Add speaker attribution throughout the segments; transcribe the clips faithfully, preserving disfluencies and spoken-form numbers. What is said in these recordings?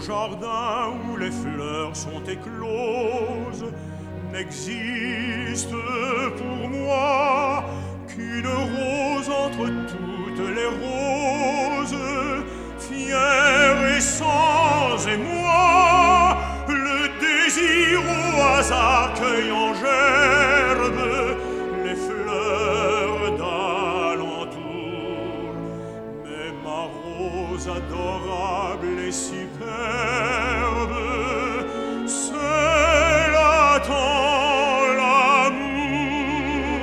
Speaker 1: jardin où les fleurs sont écloses n'existe pour moi qu'une rose entre toutes les roses, fière et sans émoi, le désir au hasard cueille en gerbe les fleurs d'alentour. Mais ma rose adorable et superbe, seule attend l'amour.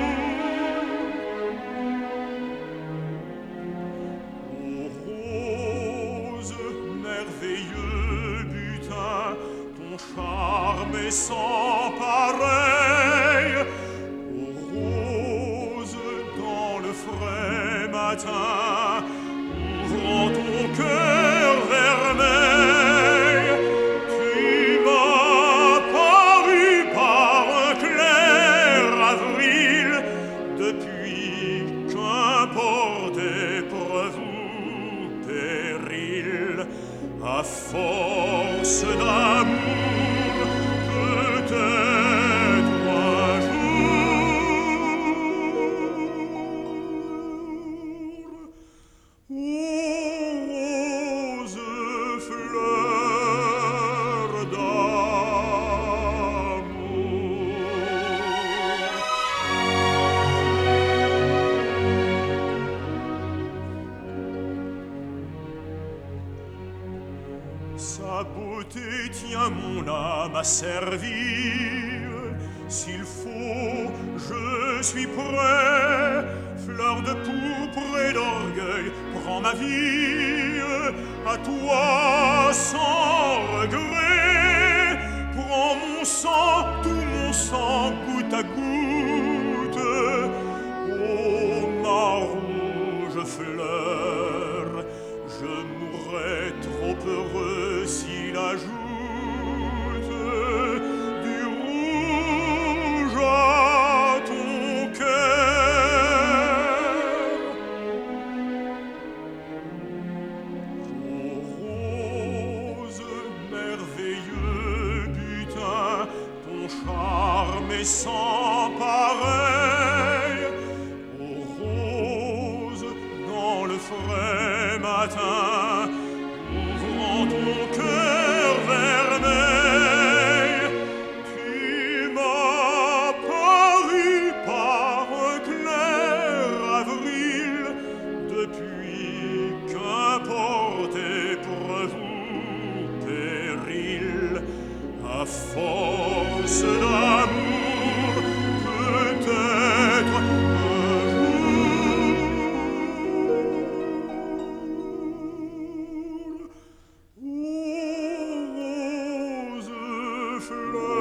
Speaker 1: Ô rose, merveilleux butin, ton charme est sans pareil. Ô rose, dans le frais matin, ouvrant ton cœur vermeil, tu m'as paru par un clair avril, depuis qu'importe épreuve ou péril, à force d'amour, peut-être un jour. Rose, fleur d'amour. Sa beauté tient mon âme à servir. S'il faut, je suis prêt. Fleur de pourpre et d'orgueil, prends ma vie. À toi sans regret. Prends mon sang, tout mon sang, goutte à goutte. Ô ma rouge fleur, je mourrais trop heureux s'il ajoute du rouge à ton cœur. Ô rose, merveilleux butin, ton charme est sans pareil. Ô rose, dans le frais matin, ouvrant ton cœur vermeil, tu m'as paru par un clair avril, depuis qu'importe épreuve ou péril, à force d'amour, peut-être un jour. Rose, fleur